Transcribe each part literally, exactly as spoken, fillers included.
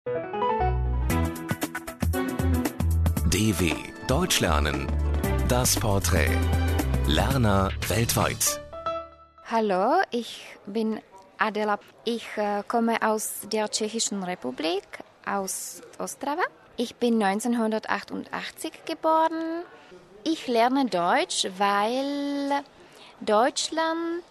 D W Deutsch lernen. Das Porträt. Lerner weltweit. Hallo, ich bin Adela. Ich äh, komme aus der Tschechischen Republik, aus Ostrava. Ich bin neunzehnhundertachtundachtzig geboren. Ich lerne Deutsch, weil Deutschland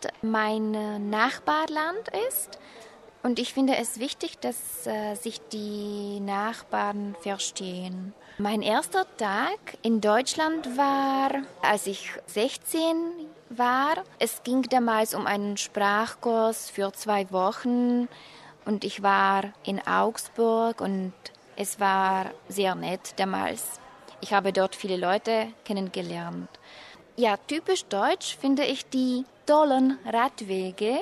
mein Nachbarland ist. Und ich finde es wichtig, dass äh, sich die Nachbarn verstehen. Mein erster Tag in Deutschland war, als ich sechzehn war. Es ging damals um einen Sprachkurs für zwei Wochen und ich war in Augsburg und es war sehr nett damals. Ich habe dort viele Leute kennengelernt. Ja, typisch deutsch finde ich die tollen Radwege.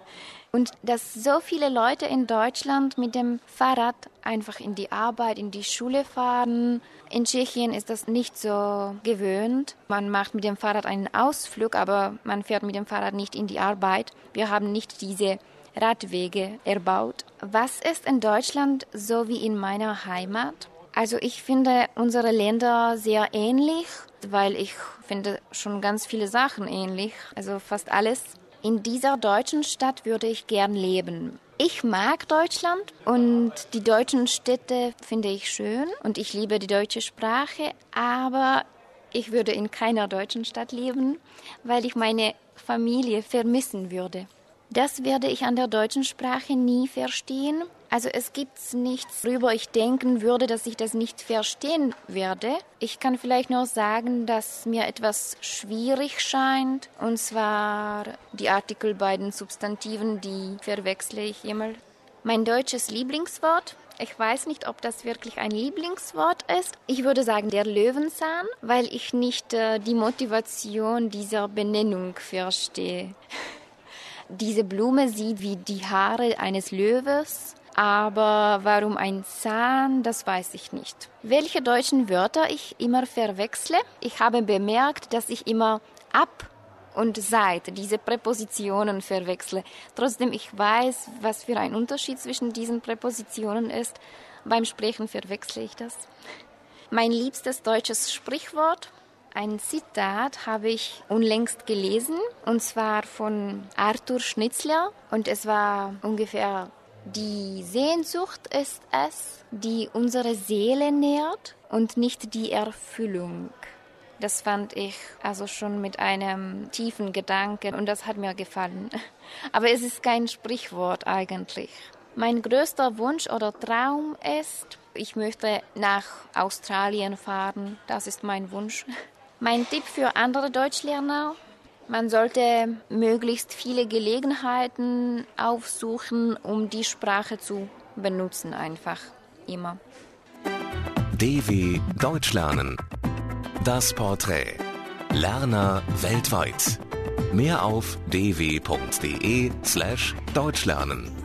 Und dass so viele Leute in Deutschland mit dem Fahrrad einfach in die Arbeit, in die Schule fahren. In Tschechien ist das nicht so gewöhnt. Man macht mit dem Fahrrad einen Ausflug, aber man fährt mit dem Fahrrad nicht in die Arbeit. Wir haben nicht diese Radwege erbaut. Was ist in Deutschland so wie in meiner Heimat? Also ich finde unsere Länder sehr ähnlich, weil ich finde schon ganz viele Sachen ähnlich, also fast alles. In dieser deutschen Stadt würde ich gern leben. Ich mag Deutschland und die deutschen Städte finde ich schön und ich liebe die deutsche Sprache, aber ich würde in keiner deutschen Stadt leben, weil ich meine Familie vermissen würde. Das werde ich an der deutschen Sprache nie verstehen. Also es gibt nichts, worüber ich denken würde, dass ich das nicht verstehen werde. Ich kann vielleicht nur sagen, dass mir etwas schwierig scheint. Und zwar die Artikel bei den Substantiven, die verwechsle ich immer. Mein deutsches Lieblingswort, ich weiß nicht, ob das wirklich ein Lieblingswort ist. Ich würde sagen der Löwenzahn, weil ich nicht äh, die Motivation dieser Benennung verstehe. Diese Blume sieht wie die Haare eines Löwes, aber warum ein Zahn, das weiß ich nicht. Welche deutschen Wörter ich immer verwechsle? Ich habe bemerkt, dass ich immer ab und seit diese Präpositionen verwechsle. Trotzdem, ich weiß, was für ein Unterschied zwischen diesen Präpositionen ist. Beim Sprechen verwechsle ich das. Mein liebstes deutsches Sprichwort? Ein Zitat habe ich unlängst gelesen, und zwar von Arthur Schnitzler. Und es war ungefähr: Die Sehnsucht ist es, die unsere Seele nährt und nicht die Erfüllung. Das fand ich also schon mit einem tiefen Gedanken und das hat mir gefallen. Aber es ist kein Sprichwort eigentlich. Mein größter Wunsch oder Traum ist, ich möchte nach Australien fahren. Das ist mein Wunsch. Mein Tipp für andere Deutschlerner: Man sollte möglichst viele Gelegenheiten aufsuchen, um die Sprache zu benutzen, einfach immer. D W Deutsch lernen. Das Porträt. Lerner weltweit. Mehr auf d w punkt d e slash deutschlernen.